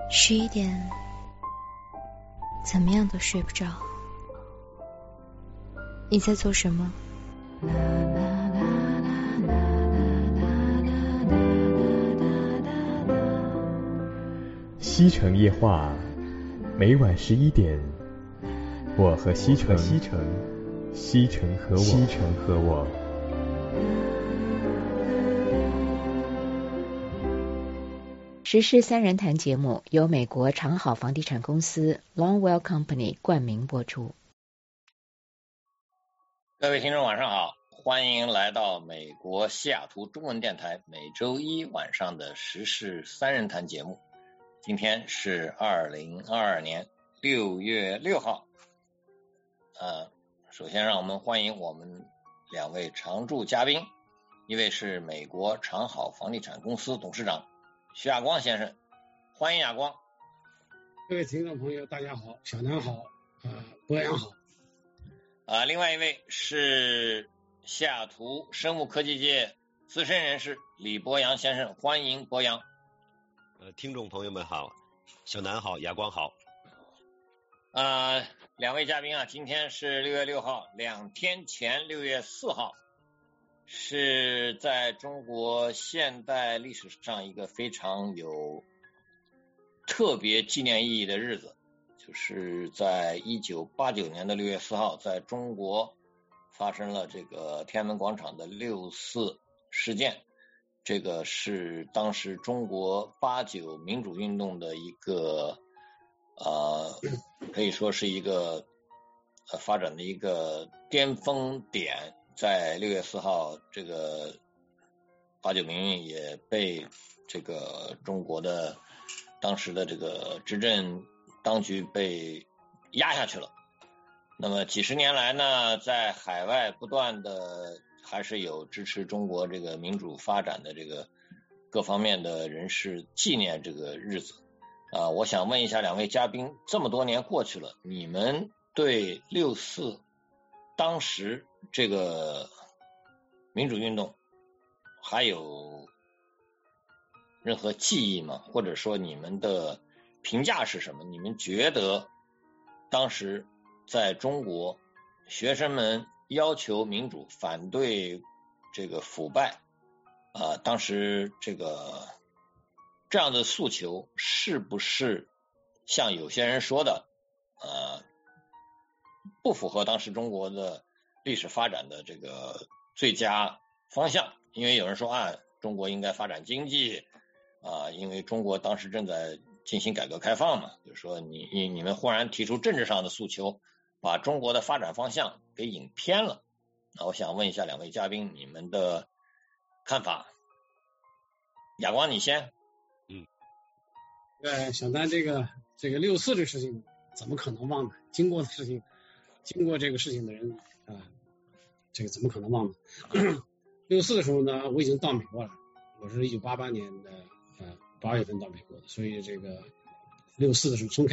11点，怎么样都睡不着。你在做什么？ 西城夜话，每晚11点，我和西城，西城和我。 时事三人谈节目由美国长好房地产公司 Longwell Company 冠名播出。 各位听众晚上好，欢迎来到美国西雅图中文电台每周一晚上的时事三人谈节目。今天是2022年6月6号。首先让我们欢迎我们两位常驻嘉宾，一位是美国长好房地产公司董事长徐亚光先生，欢迎亚光。 各位听众朋友大家好，小南好，博洋好。 另外一位是西雅图生物科技界资深人士李博洋先生，欢迎博洋。 听众朋友们好，小南好，亚光好。 两位嘉宾啊，今天是6月6号，2天前6月4号是在中国现代历史上一个非常有特别纪念意义的日子，就是在1989年的6月4号，在中国发生了这个天安门广场的6·4事件。这个是当时中国89民主运动的一个可以说是一个发展的一个巅峰点。在6月4号，这个89民运也被这个中国的当时的这个执政当局被压下去了。那么几十年来呢，在海外不断的还是有支持中国这个民主发展的这个各方面的人士纪念这个日子。我想问一下两位嘉宾，这么多年过去了，你们对6·4当时这个民主运动还有任何记忆吗？或者说你们的评价是什么？你们觉得当时在中国学生们要求民主，反对这个腐败当时这样的诉求是不是像有些人说的不符合当时中国的历史发展的这个最佳方向？因为有人说中国应该发展经济因为中国当时正在进行改革开放嘛，就是说你们忽然提出政治上的诉求，把中国的发展方向给引偏了。那我想问一下两位嘉宾你们的看法。亚光你先。 小南这个6·4这事情怎么可能忘呢？经过这个事情的人这个怎么可能忘呢？6·4的时候呢，我已经到美国了，我是1988年的8月份到美国的，所以这个6·4的时候从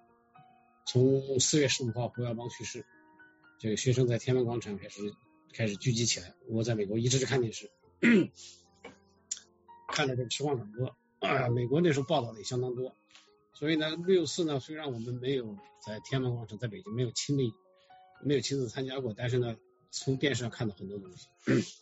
4月15号胡耀邦去世，这个学生在天安门广场开始聚集起来，我在美国一直是看电视看了这个实况转播美国那时候报道的也相当多，所以呢6·4呢，虽然我们没有在天安门广场在北京没有亲自参加过，但是呢从电视上看到很多东西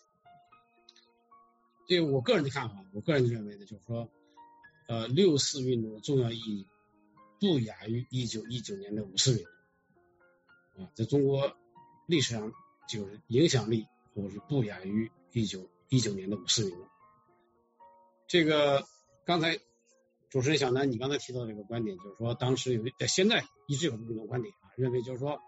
这个我个人的看法，我个人认为呢，就是说6·4运动的重要意义不亚于1919年的5四运动在中国历史上就是影响力或是不亚于1919年的5四运动。这个刚才主持人小南你刚才提到这个观点，就是说当时现在一直有这么一种观点认为就是说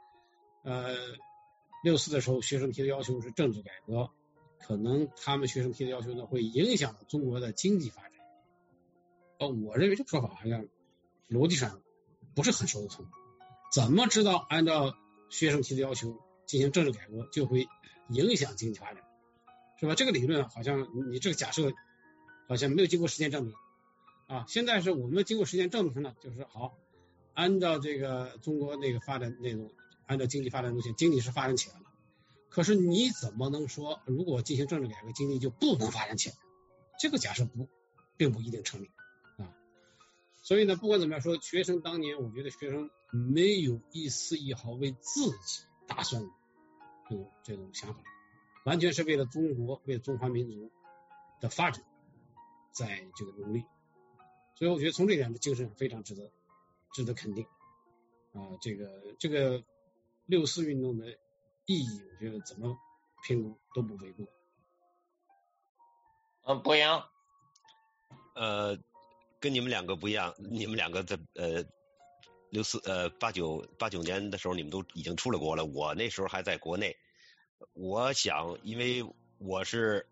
6·4的时候学生提的要求是政治改革，可能他们学生提的要求呢会影响中国的经济发展我认为这个说法好像逻辑上不是很说得通。怎么知道按照学生提的要求进行政治改革就会影响经济发展，是吧？这个理论好像你这个假设好像没有经过实践证明现在是我们经过实践证明呢，就是好按照这个中国那个发展那种按照经济发展路线，经济是发展起来了，可是你怎么能说如果进行政治改革经济就不能发展起来？这个假设并不一定成立所以呢，不管怎么样说，学生当年，我觉得学生没有一丝一毫为自己打算的这种想法，完全是为了中国、为了中华民族的发展在这个努力。所以我觉得从这点的精神非常值得肯定啊。这个6·4运动的意义，我觉得怎么评估都不为过。 博洋， 跟你们两个不一样，你们两个在89年的时候，你们都已经出了国了，我那时候还在国内。我想，因为我是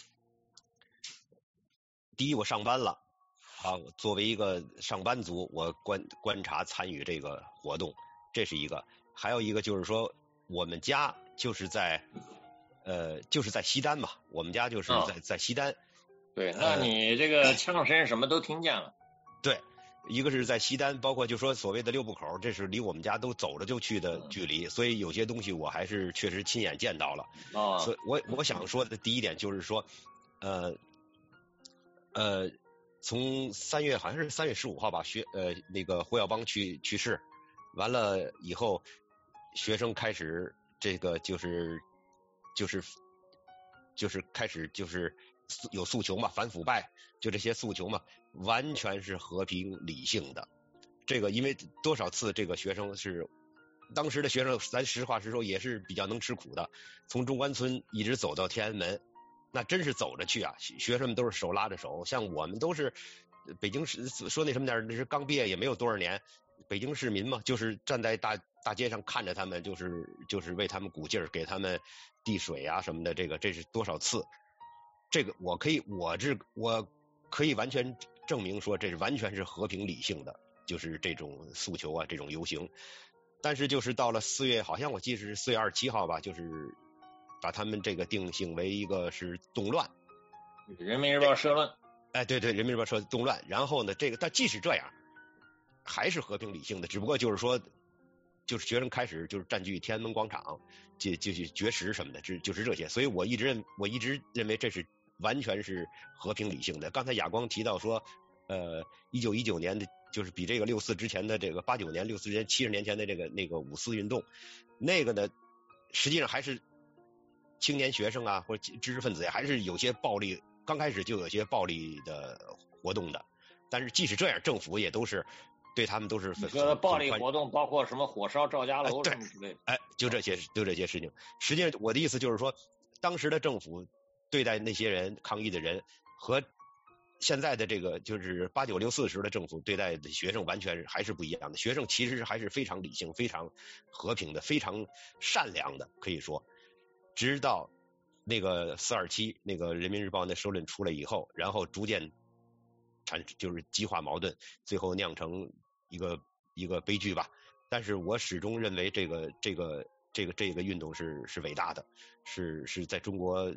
第一，我上班了啊，作为一个上班族，我观察参与这个活动，这是一个。还有一个就是说，我们家就是在西单嘛，我们家就是在西单。 对，那你这个枪声什么都听见了。 对，一个是在西单，包括就说所谓的6步口，这是离我们家都走着就去的距离，所以有些东西我还是确实亲眼见到了。所以我想说的第一点就是说，从3月好像是3月15号吧，那个胡耀邦去世，完了以后，学生开始这个就是开始就是有诉求嘛，反腐败，就这些诉求嘛，完全是和平理性的。这个因为多少次这个学生是当时的学生，咱实话实说也是比较能吃苦的，从中关村一直走到天安门，那真是走着去啊，学生们都是手拉着手，像我们都是北京市说那什么点，那是刚毕业也没有多少年，北京市民嘛，就是站在大街上看着他们，就是为他们鼓劲儿，给他们递水啊什么的，这是多少次。这个我可以完全证明说，这是完全是和平理性的，就是这种诉求啊，这种游行。但是就是到了4月，好像我记得是4月27号吧，就是把他们这个定性为一个是动乱。 人民日报社论。 哎，对，人民日报说动乱。然后呢，但即使这样，还是和平理性的，只不过就是说，就是学生开始就是占据天安门广场，就是绝食什么的，就是这些。所以我一直认为这是完全是和平理性的。刚才亚光提到说，1919年的就是比这个6·4之前的这个89年6·4之前70年前的那个5·4运动，那个呢实际上还是青年学生啊或者知识分子还是有些暴力，刚开始就有些暴力的活动的。但是即使这样，政府也都是对他们都是你说的暴力活动包括什么火烧赵家楼什么之类的。 就这些事情。实际上我的意思就是说，当时的政府对待那些人抗议的人和现在的这个就是89、64时的政府对待的学生完全还是不一样的。学生其实还是非常理性、非常和平的、非常善良的，可以说。直到那个4·27那个人民日报那社论出来以后，然后逐渐就是激化矛盾，最后酿成一个悲剧吧。但是我始终认为这个运动是伟大的，是在中国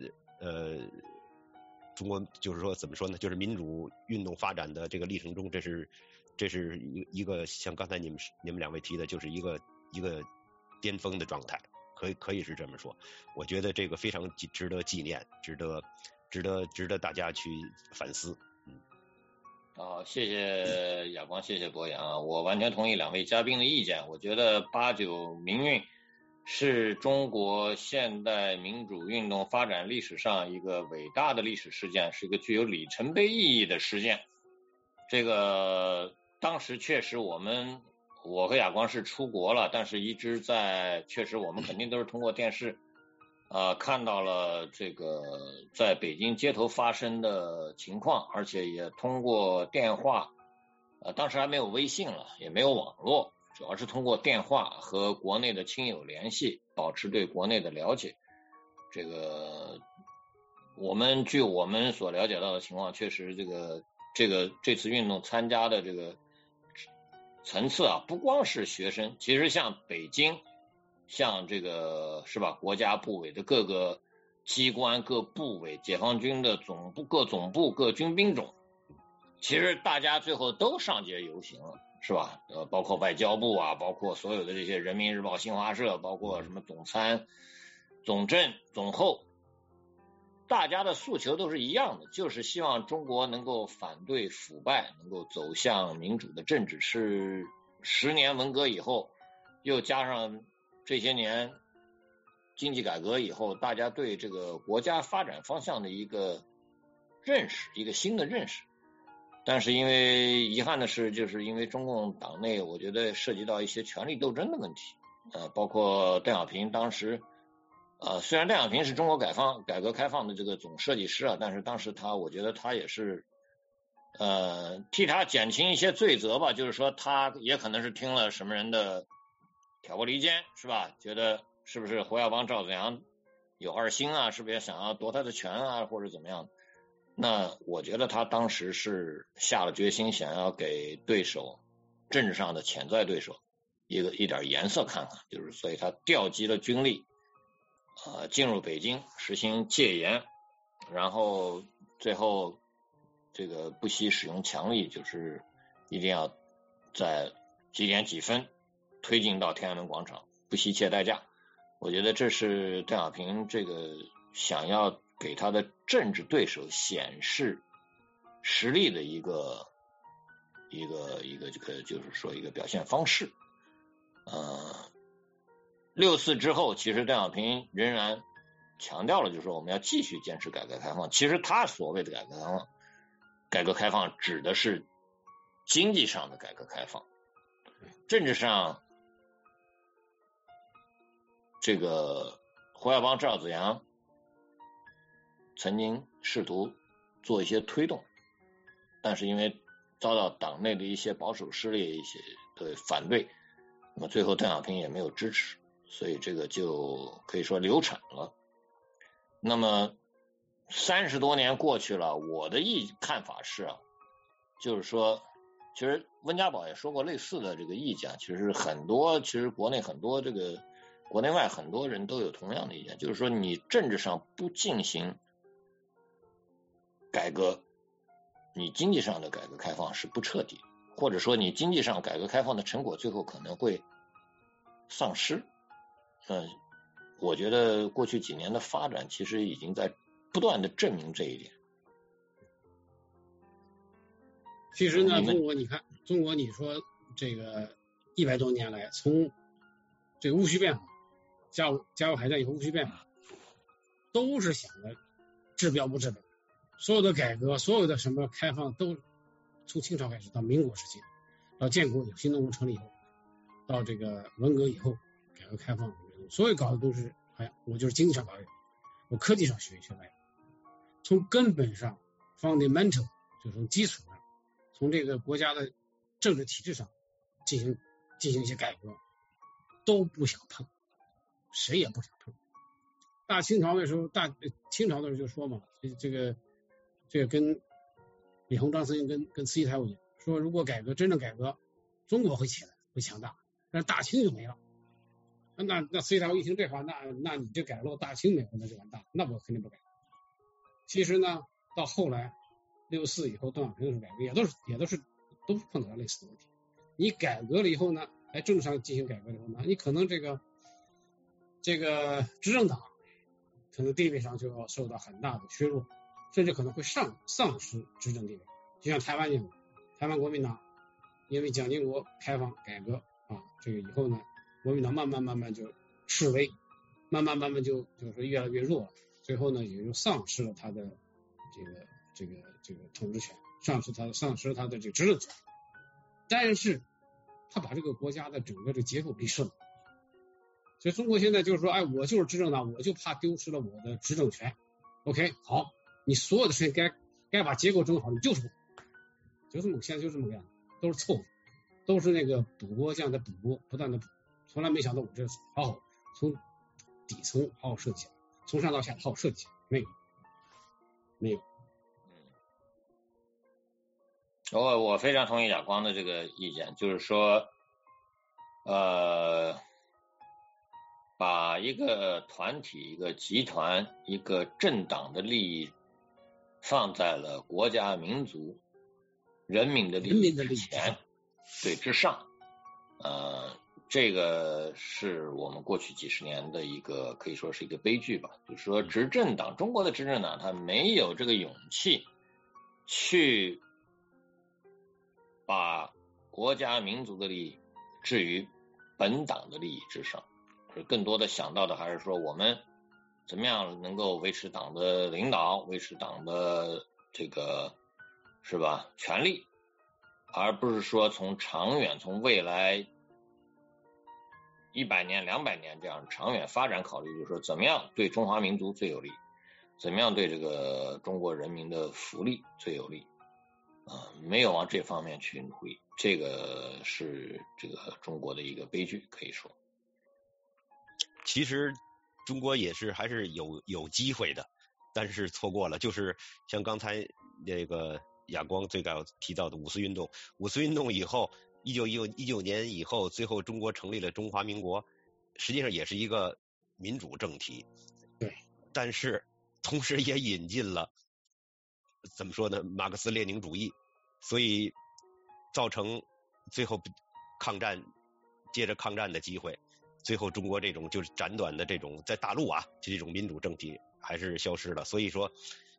就是说怎么说呢，就是民主运动发展的这个历程中，这是一个像刚才你们两位提的，就是一个巅峰的状态，可以是这么说。我觉得这个非常值得纪念，值得大家去反思。 谢谢亚光，谢谢博洋，我完全同意两位嘉宾的意见。我觉得89民运是中国现代民主运动发展历史上一个伟大的历史事件，是一个具有里程碑意义的事件。这个当时确实我和亚光是出国了，但是一直确实我们肯定都是通过电视看到了这个在北京街头发生的情况，而且也通过电话当时还没有微信了，也没有网络，主要是通过电话和国内的亲友联系，保持对国内的了解。这个据我们所了解到的情况，确实这次运动参加的这个层次不光是学生，其实像北京，像这个是吧，国家部委的各个机关、各部委、解放军的各总部、各军兵种，其实大家最后都上街游行了，是吧？包括外交部包括所有的这些人民日报、新华社，包括什么总参、总政、总后， 大家的诉求都是一样的，就是希望中国能够反对腐败，能够走向民主的政治，是10年文革以后，又加上这些年经济改革以后，大家对这个国家发展方向的一个认识，一个新的认识。但是因为遗憾的是，就是因为中共党内我觉得涉及到一些权力斗争的问题，包括邓小平当时虽然邓小平是中国改革开放的这个总设计师啊，但是当时我觉得他也是替他减轻一些罪责吧，就是说他也可能是听了什么人的挑拨离间，是吧？觉得是不是胡耀邦、赵紫阳有二心啊？是不是也想要夺他的权啊，或者怎么样？那我觉得他当时是下了决心，想要给对手政治上的潜在对手一点颜色看看，就是所以他调集了军力进入北京实行戒严，然后最后这个不惜使用强力，就是一定要在几点几分推进到天安门广场，不惜一切代价。我觉得这是邓小平这个想要给他的政治对手显示实力的一个这个就是说一个表现方式。6·4之后，其实邓小平仍然强调了，就是说我们要继续坚持改革开放。其实他所谓的改革开放指的是经济上的改革开放，政治上这个胡耀邦、赵紫阳曾经试图做一些推动，但是因为遭到党内的一些保守势力一些的反对，那么最后邓小平也没有支持，所以这个就可以说流产了。那么30多年过去了，我的看法是就是说，其实温家宝也说过类似的这个意见，其实国内很多这个国内外很多人都有同样的意见，就是说你政治上不进行改革，你经济上的改革开放是不彻底，或者说你经济上改革开放的成果最后可能会丧失。我觉得过去几年的发展其实已经在不断的证明这一点。 其实呢，中国你说这个100多年来，从这个戊戌变法、甲午海战以后戊戌变法，都是想着治标不治本，所有的改革，所有的什么开放，都从清朝开始到民国时期，到建国以后，新中国成立以后，到这个文革以后，改革开放，所有搞的都是，我就是经济上搞的，我科技上学外，从根本上 fundamental 就是从基础上，从这个国家的政治体制上进行一些改革，都不想碰，谁也不想碰。大清朝的时候，清朝的时候就说嘛，这个跟李鸿章曾经跟慈禧太后讲说，如果真正改革，中国会起来，会强大，但是大清就没了。那慈禧太后一听这话，那你这改了，大清没了，那就完蛋，那我肯定不改。其实呢，到后来6·4以后，邓小平的时候改革都碰到类似的问题。你改革了以后呢，政治上进行改革以后呢，你可能这个执政党可能地位上就要受到很大的削弱，甚至可能会丧失执政地位。就像台湾一样，台湾国民党因为蒋经国开放改革这个以后呢，国民党慢慢就式微，慢慢就是说越来越弱了，最后呢也就丧失了他的这个统治权，丧失他的这个执政权。但是他把这个国家的整个这结构给顺了。所以中国现在就是说，我就是执政党，我就怕丢失了我的执政权。OK， 好，你所有的事情该把结构整好，你就是不好，现在就这么个样子，都是凑合，都是那个补锅匠在补锅，不断的补，从来没想到我这好好从底层好好设计，从上到下好好设计，没有。 我非常同意亚光的这个意见，就是说把一个团体、一个集团、一个政党的利益放在了国家、民族、人民的利益之前，对之上， 这个是我们过去几十年的一个可以说是一个悲剧吧，就是说执政党，中国的执政党他没有这个勇气去把国家民族的利益置于本党的利益之上，更多的想到的还是说我们怎么样能够维持党的领导，维持党的这个是吧权力，而不是说从长远从未来100年200年这样长远发展考虑，就是说怎么样对中华民族最有利，怎么样对这个中国人民的福利最有利没有往这方面去努力，这个是这个中国的一个悲剧可以说。 其实中国也是还是有机会的，但是错过了，就是像刚才那个亚光最早提到的五四运动以后1919年以后，最后中国成立了中华民国，实际上也是一个民主政体， 对， 但是同时也引进了怎么说呢马克思列宁主义，所以造成最后接着抗战的机会，最后中国这种就是斩短的这种在大陆这种民主政体还是消失了，所以说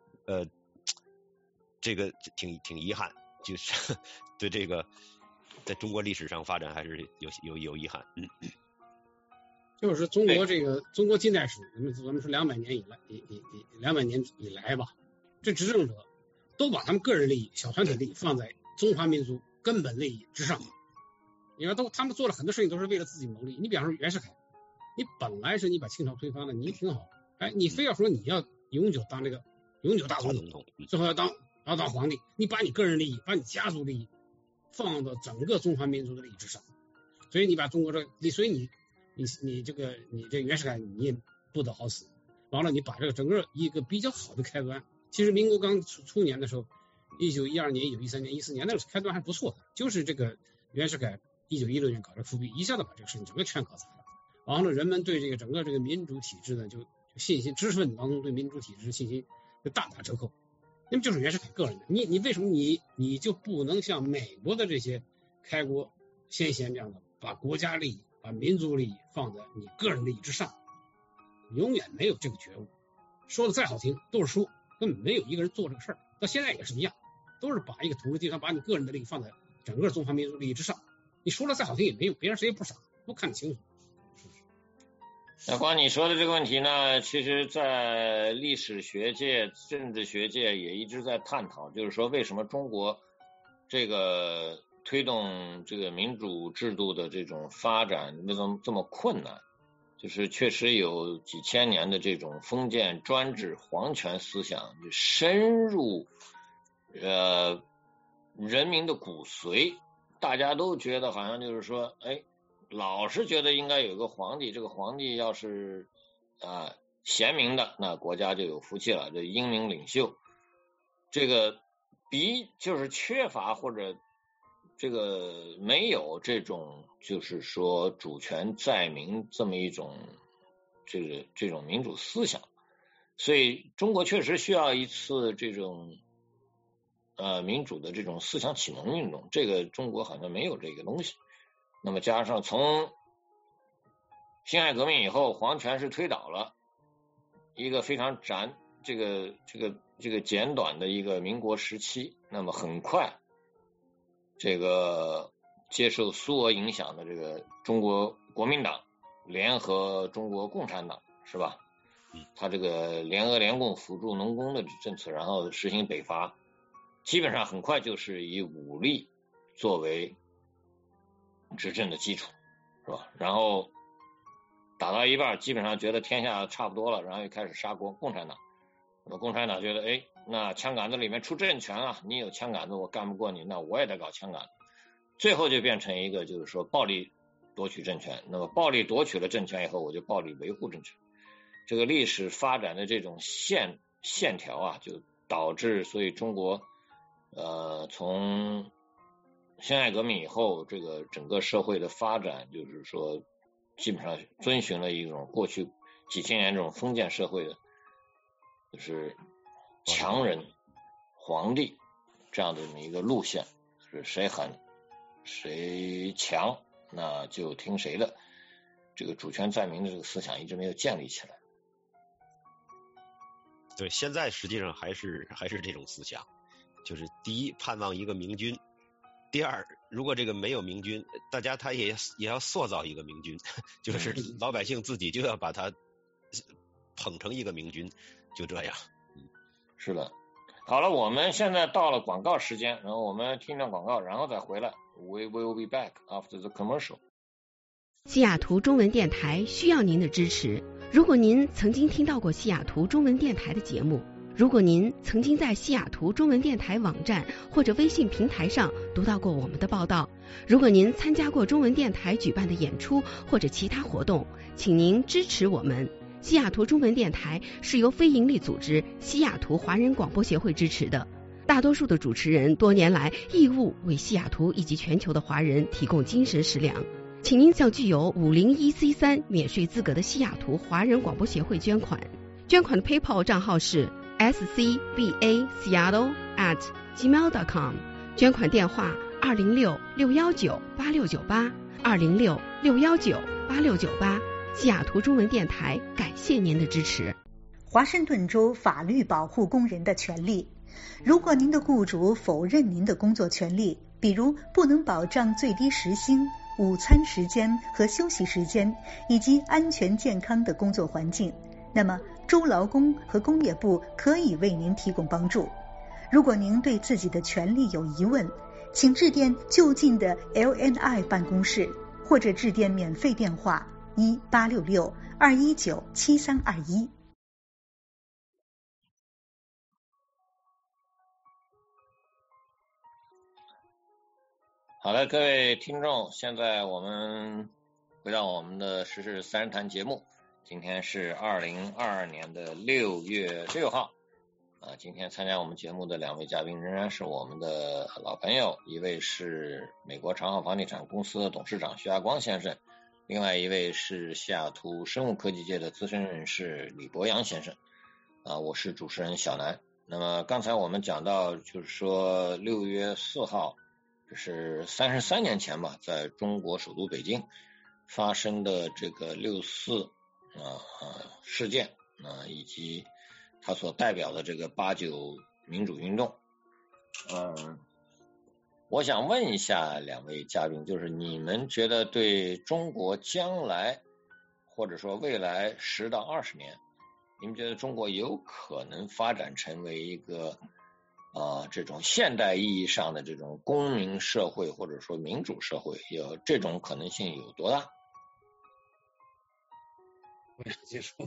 这个挺遗憾，就是对这个在中国历史上发展还是有遗憾。 就是中国这个中国近代史，咱们说200年以来200年以来吧，这执政者都把他们个人利益、小团体利益放在中华民族根本利益之上。你看他们做了很多事情都是为了自己谋利。你比方说袁世凯，你本来是你把清朝推翻了，你挺好，你非要说你要永久当这个永久大总统，最后要当皇帝，你把你个人利益、把你家族利益放到整个中华民族的利益之上，所以你把中国所以你这袁世凯你也不得好死。完了，你把这个整个一个比较好的开端，其实民国刚初年的时候，1912年、1913年、14年那时候开端还不错的，就是这个袁世凯1916年搞这复辟，一下子把这个事情整个全搞砸了。然后呢，人们对这个整个这个民主体制呢，就信心，知识分子当中对民主体制的信心就大打折扣。那么就是袁世凯个人的，你为什么你就不能像美国的这些开国先贤这样的，把国家利益、把民族利益放在你个人利益之上？永远没有这个觉悟，说的再好听都是说，根本没有一个人做这个事儿。到现在也是一样，都是把一个土地地方把你个人的利益放在整个中华民族利益之上。你说的再好听也没用，别人谁也不傻，都看得清楚。 那光你说的这个问题呢，其实在历史学界、政治学界也一直在探讨，就是说为什么中国这个推动这个民主制度的这种发展为什么这么困难，就是确实有几千年的这种封建专制皇权思想就深入人民的骨髓，大家都觉得好像就是说老是觉得应该有个皇帝，这个皇帝要是贤明的，那国家就有福气了，这英明领袖，这个就是缺乏或者这个没有这种就是说主权在民这么一种这种民主思想，所以中国确实需要一次这种民主的这种思想启蒙运动，这个中国好像没有这个东西。那么加上从辛亥革命以后，皇权是推倒了，一个非常这个简短的一个民国时期，那么很快这个接受苏俄影响的这个中国国民党联合中国共产党是吧？他这个联俄联共辅助农工的政策，然后实行北伐，基本上很快就是以武力作为执政的基础是吧？然后打到一半，基本上觉得天下差不多了，然后又开始杀共产党。那么共产党觉得那枪杆子里面出政权啊，你有枪杆子我干不过你，那我也得搞枪杆子，最后就变成一个就是说暴力夺取政权。那么暴力夺取了政权以后，我就暴力维护政权。这个历史发展的这种线条就导致所以中国从辛亥革命以后，这个整个社会的发展就是说基本上遵循了一种过去几千年这种封建社会的就是强人皇帝这样的一个路线，是谁狠谁强那就听谁的，这个主权在民的这个思想一直没有建立起来。 对，现在实际上还是这种思想，就是第一盼望一个明君，第二如果这个没有明君，大家他也要塑造一个明君，就是老百姓自己就要把他捧成一个明君，就这样。 是的。好了，我们现在到了广告时间，然后我们听段广告，然后再回来。We will be back after the commercial。 西雅图中文电台需要您的支持。如果您曾经听到过西雅图中文电台的节目，如果您曾经在西雅图中文电台网站或者微信平台上读到过我们的报道，如果您参加过中文电台举办的演出或者其他活动，请您支持我们。西雅图中文电台是由非营利组织西雅图华人广播协会支持的，大多数的主持人多年来义务为西雅图以及全球的华人提供精神食粮。请您向具有501C3免税资格的西雅图华人广播协会捐款。捐款的 PayPal 账号是 scbaseattle@gmail.com， 捐款电话206-619-8698 206-619-8698。西雅图中文电台感谢您的支持。 华盛顿州法律保护工人的权利。如果您的雇主否认您的工作权利，比如不能保障最低时薪、午餐时间和休息时间，以及安全健康的工作环境，那么州劳工和工业部可以为您提供帮助。如果您对自己的权利有疑问，请致电就近的 LNI 办公室，或者致电免费电话1866-219-7321。 好的，各位听众，现在我们回到我们的时事三人谈节目。今天是2022年的6月6号今天参加我们节目的两位嘉宾仍然是我们的老朋友，一位是美国长好房地产公司的董事长徐亚光先生，另外一位是西雅图生物科技界的资深人士李博洋先生我是主持人小南。那么刚才我们讲到就是说6月4号这是33年前吧，在中国首都北京发生的这个6·4事件以及它所代表的这个89民主运动。我想问一下两位嘉宾，就是你们觉得对中国将来或者说未来10到20年，你们觉得中国有可能发展成为一个这种现代意义上的这种公民社会或者说民主社会，有这种可能性有多大？ 我想接受。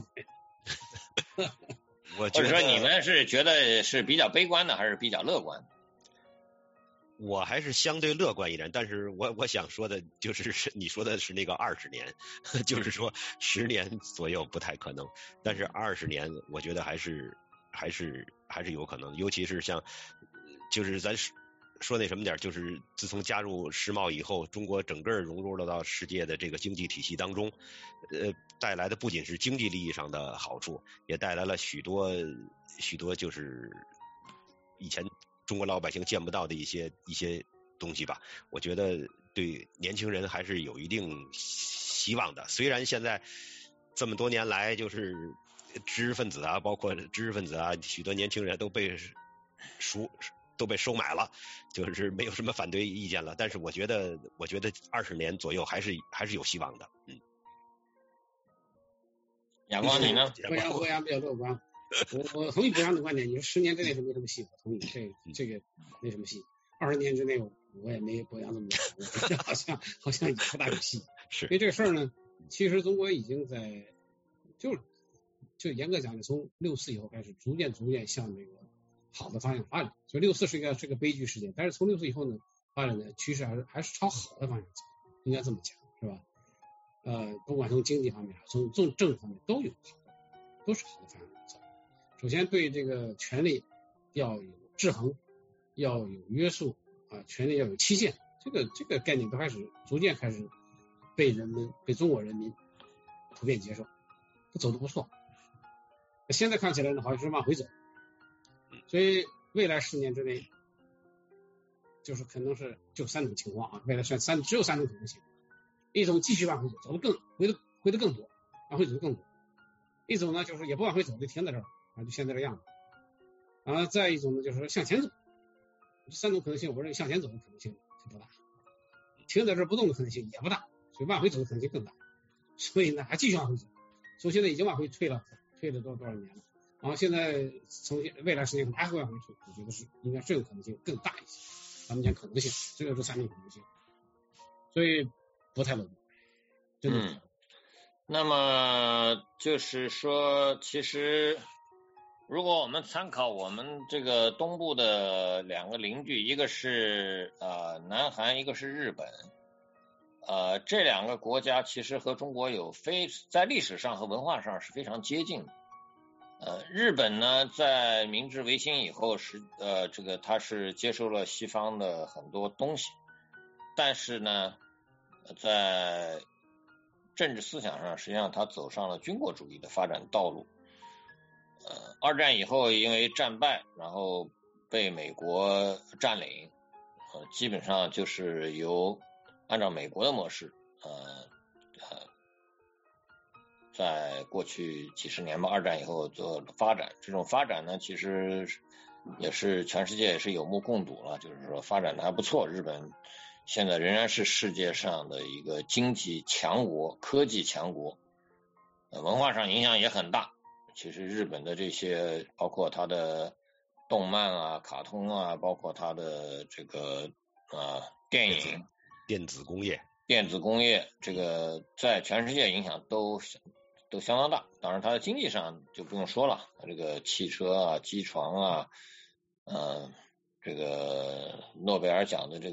或者说你们是觉得是比较悲观的还是比较乐观的？ 我还是相对乐观一点，但是我想说的就是你说的是那个20年，就是说10年左右不太可能，但是20年我觉得还是有可能，尤其是像就是咱说那什么点，就是自从加入世贸以后，中国整个融入了到世界的这个经济体系当中，带来的不仅是经济利益上的好处，也带来了许多就是以前中国老百姓见不到的一些东西吧。我觉得对年轻人还是有一定希望的。虽然现在这么多年来，就是知识分子包括知识分子许多年轻人都被收买了，就是没有什么反对意见了。但是我觉得20年左右还是有希望的。 亚光你呢？ 博洋比较乐观。我同意博洋的观点，你说10年之内是没什么戏，我同意这个没什么戏。20年之内我也没博洋这么乐观，我觉得好像也不大有戏。 是， 因为这个事儿呢，其实中国已经在就严格讲，从6·4以后开始，逐渐向这个好的方向发展。所以6·4是个悲剧事件，但是从6·4以后呢，发展的趋势还是朝好的方向走，应该这么讲，是吧？不管从经济方面，从政治方面都是好的方向走。首先对这个权利要有制衡，要有约束权利要有期限，这个概念都逐渐开始被中国人民普遍接受，都走得不错。现在看起来呢，好像是往回走，所以未来10年之内，就是可能是就3种情况未来只有3种可能性。 一种继续往回走，回得更多，往回走得更多；一种呢就是也不往回走，就停在这儿啊，就现在这样子。再一种呢就是向前走。这3种可能性，我认为向前走的可能性是不大，停在这儿不动的可能性也不大，所以往回走的可能性更大。所以呢，还继续往回走。从现在已经往回退了多少年了，然后现在从未来10年可能还会往回退，我觉得是应该这种可能性更大一些。咱们讲可能性，这个是3种可能性，所以不太乐观，真的。 那么就是说，其实如果我们参考我们这个东部的2个邻居，一个是南韩，一个是日本。这2个国家其实和中国在历史上和文化上是非常接近的。日本呢，在明治维新以后它是接受了西方的很多东西，但是呢，在政治思想上，实际上它走上了军国主义的发展道路。二战以后因为战败，然后被美国占领，基本上就是按照美国的模式，在过去几十年吧，二战以后做发展。这种发展呢，其实也是全世界也是有目共睹了，就是说发展的还不错。日本现在仍然是世界上的一个经济强国、科技强国，文化上影响也很大。其实日本的这些，包括它的动漫啊、卡通啊，包括它的这个电影、 电子工业， 这个在全世界影响都相当大。当然，它的经济上就不用说了，这个汽车啊、机床啊，这个诺贝尔奖的这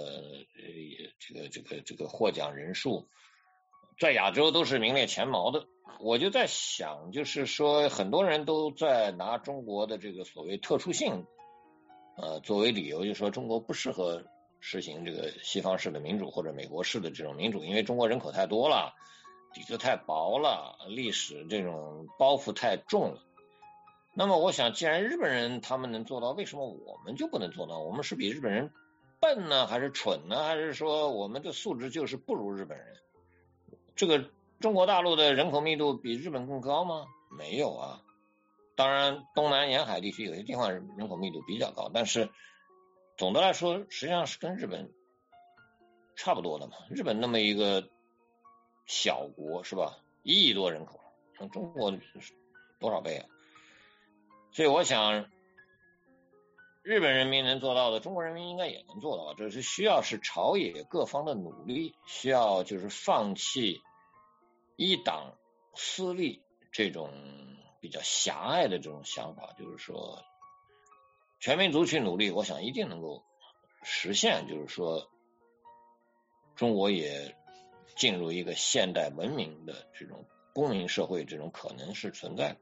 个获奖人数，在亚洲都是名列前茅的。我就在想，就是说很多人都在拿中国的这个所谓特殊性作为理由，就是说中国不适合实行这个西方式的民主或者美国式的这种民主，因为中国人口太多了，底子太薄了，历史这种包袱太重了。那么我想，既然日本人他们能做到，为什么我们就不能做到？我们是比日本人笨呢，还是蠢呢？还是说我们的素质就是不如日本人？这个中国大陆的人口密度比日本更高吗？没有啊。当然东南沿海地区有些地方人口密度比较高，但是总的来说实际上是跟日本差不多的嘛。日本那么一个小国是吧，1亿多人口，中国多少倍啊？所以我想日本人民能做到的，中国人民应该也能做到，这是需要是朝野各方的努力，需要就是放弃一党私利这种比较狭隘的这种想法，就是说全民族去努力，我想一定能够实现，就是说中国也进入一个现代文明的这种公民社会，这种可能是存在的。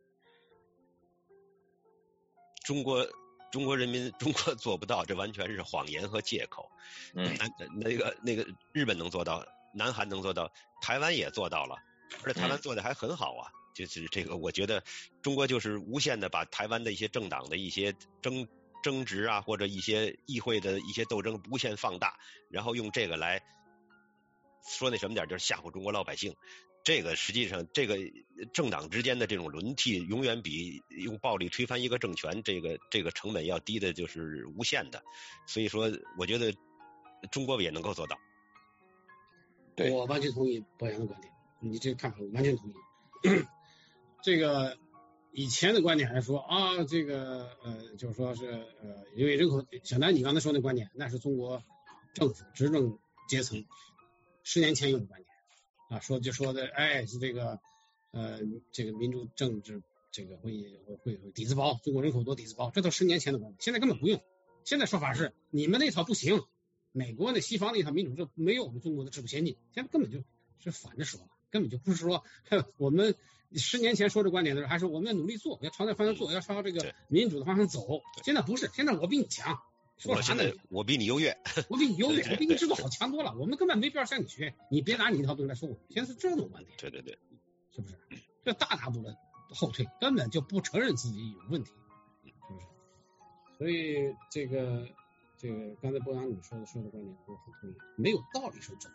中国人民，中国做不到，这完全是谎言和借口。那个日本能做到，南韩能做到，台湾也做到了，而且台湾做的还很好啊。就是这个，我觉得中国就是无限的把台湾的一些政党的一些争执啊，或者一些议会的一些斗争无限放大，然后用这个来说那什么点，就是吓唬中国老百姓。这个实际上，这个政党之间的这种轮替，永远比用暴力推翻一个政权，这个成本要低的，就是无限的。所以说，我觉得中国也能够做到。 对，我完全同意博洋的观点，你这个看法我完全同意。这个以前的观点还说啊，这个就是说是因为人口，小南你刚才说那观点，那是中国政府执政阶层10年前用的观点。说的，是这个这个民主政治这个会底子薄，中国人口多底子薄，这都10年前的观点，现在根本不用。现在说法是你们那套不行，美国那西方那套民主制没有我们中国的制度先进，现在根本就是反着说了，根本就不是说我们10年前说这观点的时候，还是我们要努力做，要朝那方向做，要朝这个民主的方向走。现在不是，现在我比你强。 我比你优越， 我比你制度好强多了，我们根本没必要向你学，你别拿你一套东西来说我。现在是这种观点， 对， 是不是？这大步的后退，根本就不承认自己有问题，是不是？所以这个刚才博洋你说的观点我很同意，没有道理说做不到，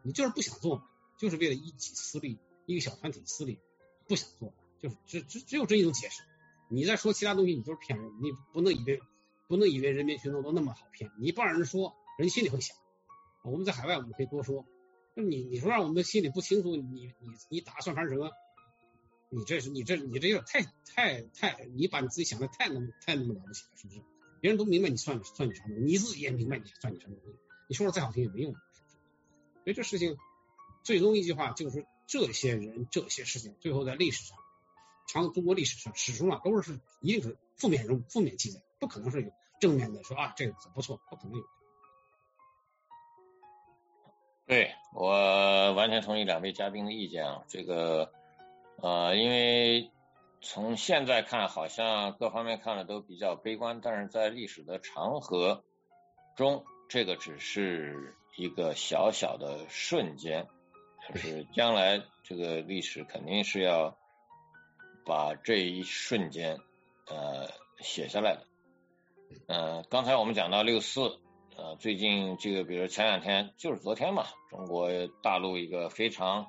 你就是不想做嘛，就是为了一己私利，一个小团体私利，不想做，就是只有这一种解释。你再说其他东西，你就是骗人，你不能以为人民群众都那么好骗，你不让人说，人心里会想。我们在海外我们可以多说，那你说让我们心里不清楚，你打算盘蛇，你这有点太，你把你自己想的太那么了不起了，是不是？别人都明白你算你啥东西，你自己也明白你算你啥东西，你说的再好听也没用，是不是？所以这事情最终一句话就是这些人这些事情最后在历史上，中国历史上史书上都是一定是负面人物负面记载，不可能是有正面的说啊这个很不错，不可能有。 对，我完全同意两位嘉宾的意见啊。这个因为从现在看好像各方面看了都比较悲观，但是在历史的长河中，这个只是一个小小的瞬间，就是将来这个历史肯定是要把这一瞬间写下来的。刚才我们讲到6·4，最近这个比如前2天就是昨天嘛，中国大陆一个非常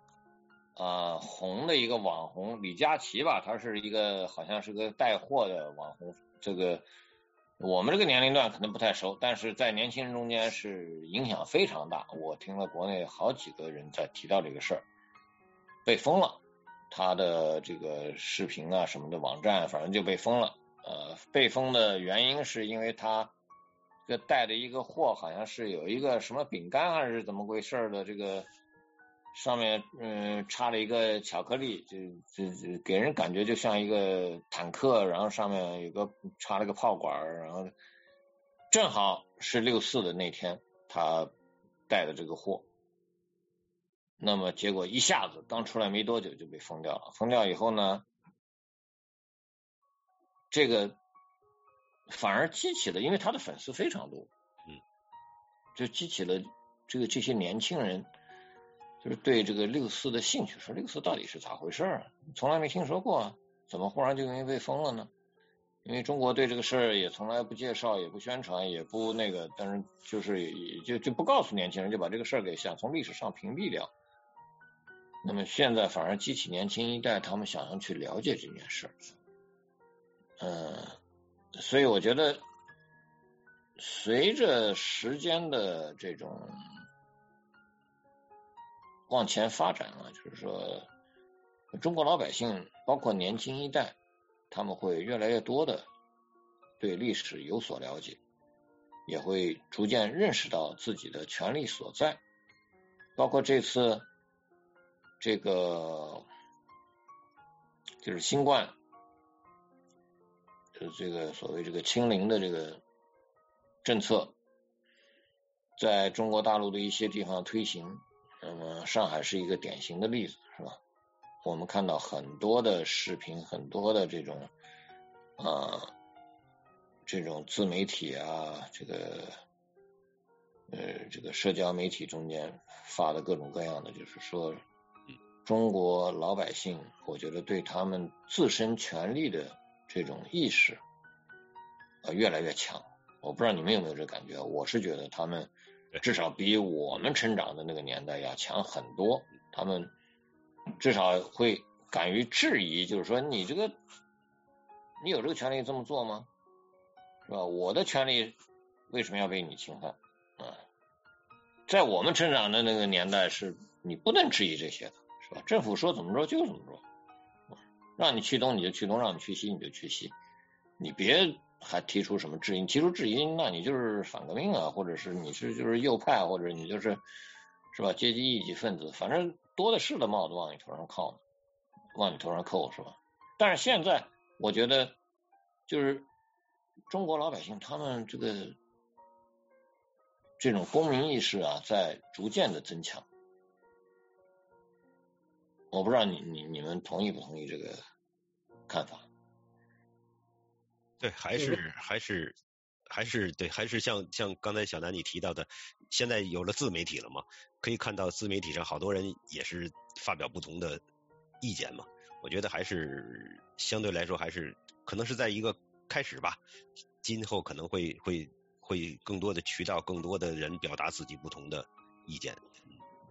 红的一个网红李佳琦吧，他是一个好像是个带货的网红，这个我们这个年龄段可能不太熟，但是在年轻人中间是影响非常大。我听了国内好几个人在提到这个事儿，被封了，他的这个视频啊什么的网站反正就被封了。被封的原因是因为他这个带的一个货好像是有一个什么饼干还是怎么回事的，这个上面插了一个巧克力，就给人感觉就像一个坦克，然后上面插了个炮管，然后正好是6·4的那天他带的这个货，那么结果一下子刚出来没多久就被封掉了。封掉以后呢，这个反而激起了，因为他的粉丝非常多，就激起了这些年轻人就是对这个6·4的兴趣，说6·4到底是咋回事啊？从来没听说过啊，怎么忽然就因为被封了呢？因为中国对这个事儿也从来不介绍，也不宣传，也不那个，但是就是就不告诉年轻人，就把这个事儿给想从历史上屏蔽掉。那么现在反而激起年轻一代他们想要去了解这件事儿。所以我觉得随着时间的这种往前发展啊，就是说中国老百姓包括年轻一代，他们会越来越多的对历史有所了解，也会逐渐认识到自己的权利所在。包括这次这个就是新冠，就是这个所谓这个清零的这个政策在中国大陆的一些地方推行，那么上海是一个典型的例子，是吧？我们看到很多的视频，很多的这种自媒体啊，这个社交媒体中间发的各种各样的，就是说中国老百姓我觉得对他们自身权利的这种意识越来越强。我不知道你们有没有这感觉，我是觉得他们至少比我们成长的那个年代要强很多，他们至少会敢于质疑，就是说你有这个权利这么做吗？是吧？我的权利为什么要被你侵犯？在我们成长的那个年代是你不能质疑这些的，是吧？政府说怎么做就怎么做，让你去东你就去东，让你去西你就去西，你别还提出什么质疑，你提出质疑那你就是反革命啊，或者是你就是右派，或者你是吧阶级异己分子，反正多的是的帽子往你头上扣，是吧？但是现在我觉得就是中国老百姓他们这种公民意识啊在逐渐的增强。我不知道你们同意不同意这个看法？ 对，还是对，还是像刚才小南你提到的，现在有了自媒体了嘛，可以看到自媒体上好多人也是发表不同的意见嘛。我觉得还是相对来说还是可能是在一个开始吧，今后可能会更多的渠道，更多的人表达自己不同的意见。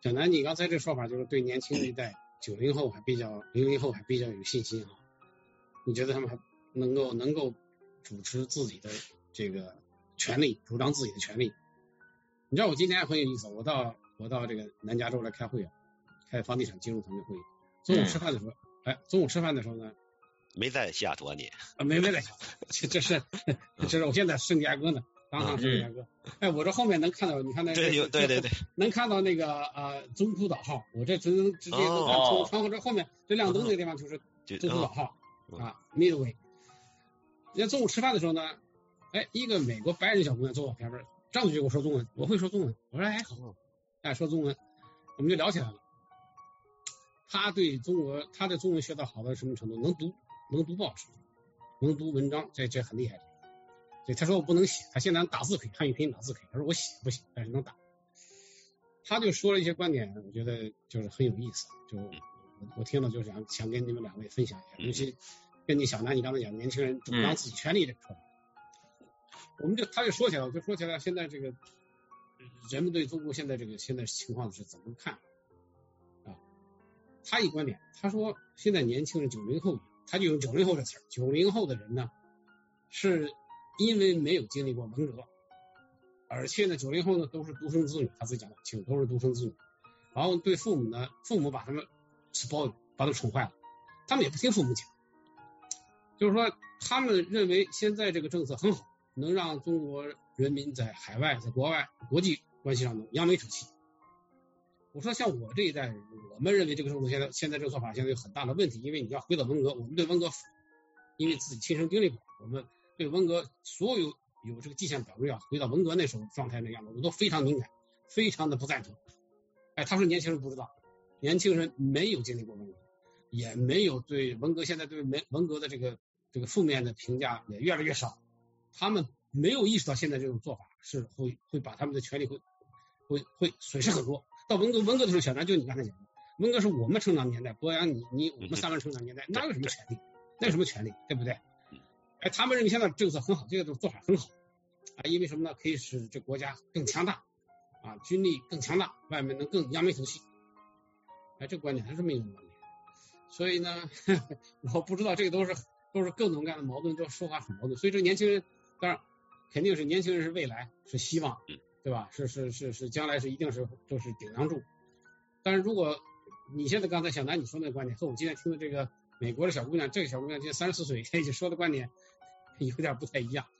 小南，你刚才这说法就是对年轻一代90后还比较00后还比较有信心啊？你觉得他们还能够主持自己的这个权利，主张自己的权利？你知道我今天很有意思，我到这个南加州来开会啊，开房地产金融团队会议。中午吃饭的时候呢， 没在西雅图啊你？ 没在西雅图，这是我现在圣地亚哥呢，当上圣地亚哥。我这后面能看到，你看那对， 能看到那个中途岛号，我这直接能看从窗户这后面这亮灯那个地方就是中途岛号Midway。人家中午吃饭的时候呢，一个美国白人小姑娘坐我旁边，张嘴就给我说中文，我会说中文，我说好，说中文，我们就聊起来了。他对中文学到好到什么程度？能读报纸，能读文章，这很厉害的。所以他说我不能写，他现在能打字可以，汉语拼音打字可以，他说我写不行，但是能打。他就说了一些观点，我觉得就是很有意思，就我听了就想跟你们两位分享一下，尤其跟你小南你刚才讲年轻人主张自己权利这个说法，他就说起来，现在这个人们对中国现在情况是怎么看啊？他一观点，他说现在年轻人90后，他就用90后这词儿，90后的人呢是因为没有经历过文革，而且呢90后呢都是独生子女，他自己讲的清楚，都是独生子女，然后对父母把他们包养，把他们宠坏了，他们也不听父母讲，就是说他们认为现在这个政策很好，能让中国人民在海外在国外国际关系上能扬眉吐气。我说像我这一代人，我们认为这个政策现在这个做法现在有很大的问题，因为你要回到文革，我们对文革因为自己亲身经历过，我们对文革所有这个迹象表明回到文革那时候状态那样的，我都非常敏感，非常的不赞同。他说年轻人不知道，年轻人没有经历过文革，也没有对文革现在对文革的这个负面的评价也越来越少，他们没有意识到现在这种做法是会把他们的权利会损失很多。到文革的时候，小南就你刚才讲的，文革是我们成长年代，博洋我们三个人成长年代，哪有什么权利？那有什么权利？对不对？他们认为现在政策很好，这个做法很好因为什么呢？可以使这国家更强大军力更强大，外面能更扬眉吐气。这观点还是没有观点。所以呢，我不知道这个都是各种各样的矛盾，都说话很矛盾。所以这年轻人当然肯定是年轻人是未来，是希望，对吧？是将来是一定是都是顶梁柱。但是如果你现在刚才小南你说那个观点和我今天听的这个美国的小姑娘，这个小姑娘今年34岁，已经说的观点有点不太一样。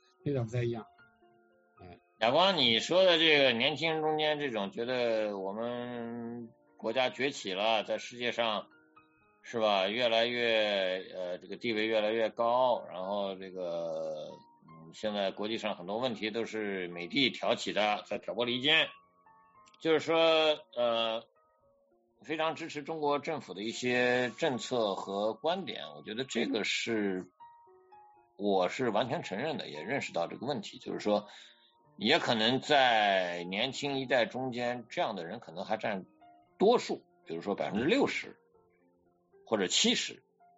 亚光，你说的这个年轻人中间这种觉得我们国家崛起了，在世界上是吧，越来越这个地位越来越高，然后这个现在国际上很多问题都是美帝挑起的，在挑拨离间，就是说非常支持中国政府的一些政策和观点，我觉得这个我是完全承认的，也认识到这个问题，就是说也可能在年轻一代中间，这样的人可能还占多数，比如说60%或者70%。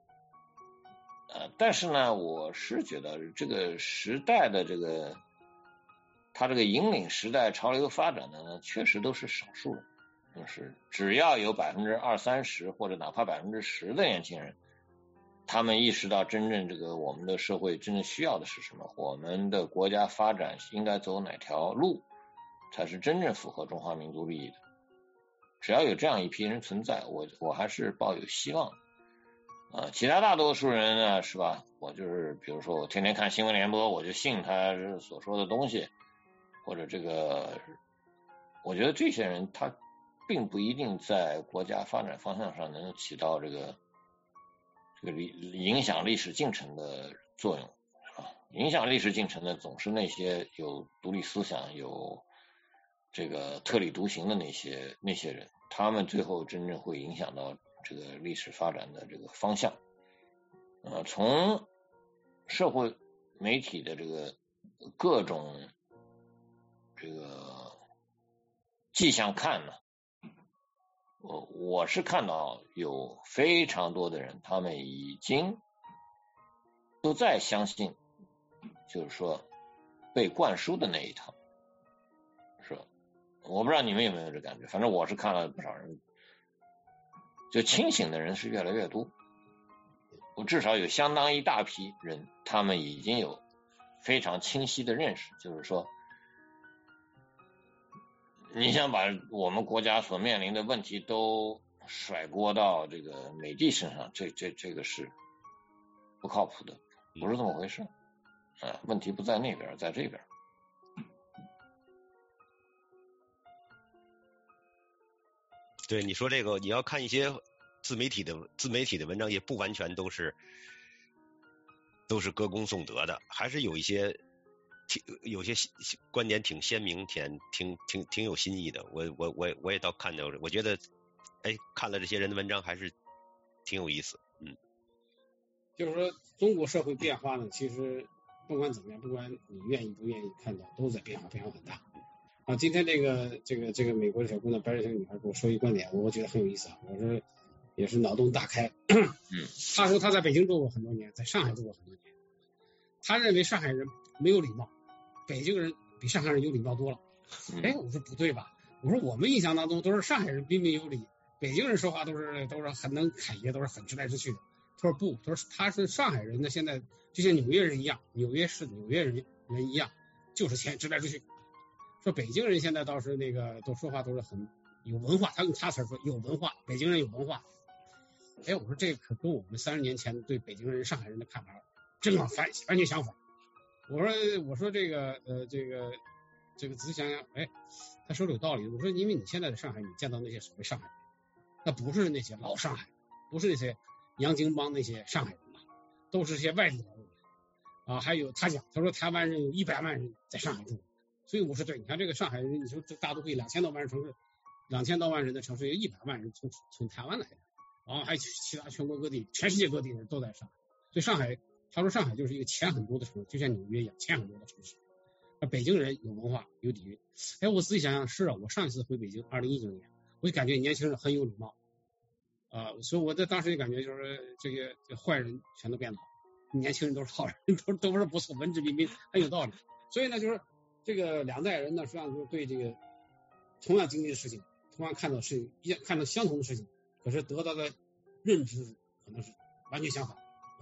但是呢，我是觉得这个时代的它这个引领时代潮流发展的呢，确实都是少数，就是只要有20-30%或者哪怕10%的年轻人，他们意识到真正这个我们的社会真正需要的是什么，我们的国家发展应该走哪条路才是真正符合中华民族利益的。只要有这样一批人存在，我还是抱有希望的。其他大多数人呢，是吧？我就是比如说我天天看新闻联播，我就信他所说的东西，或者我觉得这些人他并不一定在国家发展方向上能起到这个影响历史进程的作用，是吧？影响历史进程的总是那些有独立思想、有这个特立独行的那些人，他们最后真正会影响到这个历史发展的这个方向。从社会媒体的这个各种这个迹象看呢，我是看到有非常多的人，他们已经不再相信，就是说被灌输的那一套，是吧？ 我不知道你们有没有这感觉，反正我是看了不少人，就清醒的人是越来越多。我至少有相当一大批人，他们已经有非常清晰的认识，就是说，你想把我们国家所面临的问题都甩锅到这个美帝身上，这个是不靠谱的，不是这么回事。问题不在那边，在这边。 对，你说这个，你要看一些自媒体的文章，也不完全都是歌功颂德的，还是有些观点挺鲜明，挺有新意的。我也倒看到了，我觉得看了这些人的文章还是挺有意思。 就是说中国社会变化呢，其实不管怎么样，不管你愿意不愿意看到，都在变化，变化很大。今天这个美国的小姑娘，白人小女孩跟我说一观点，我觉得很有意思啊。我说也是脑洞大开。她说她在北京住过很多年，在上海住过很多年。她认为上海人没有礼貌，北京人比上海人有礼貌多了。我说不对吧？我说我们印象当中都是上海人彬彬有礼，北京人说话都是很能侃爷，都是很直来直去的。他说不，他说他是上海人呢，现在就像纽约人一样，纽约人一样，就是直来直去。说北京人现在倒是都说话都是很有文化，他用他词说有文化，北京人有文化。我说这可跟我们30年前对北京人、上海人的看法正好完全相反。我说这个仔细想想，他说的有道理。我说因为你现在的上海，你见到那些所谓上海人，那不是那些老上海，不是那些洋泾浜那些上海人嘛，都是些外地来的人还有他说台湾人有100万人在上海住。所以我说对，你看这个上海人，你说这大都会2000多万人城市，2000多万人的城市有100万人从台湾来的，还有其他全国各地、全世界各地的人都在上海。所以上海，他说上海就是一个钱很多的城市，就像纽约一样钱很多的城市。北京人有文化有底蕴。我仔细想想，是啊，我上一次回北京2019年，我就感觉年轻人很有礼貌所以我在当时就感觉就是这个坏人全都变老，年轻人都是好人，都是不错，文质彬彬，很有道理。所以呢，就是这个两代人呢，实际上就是对这个同样经历的事情，同样看到事情，看到相同的事情，可是得到的认知可能是完全相反。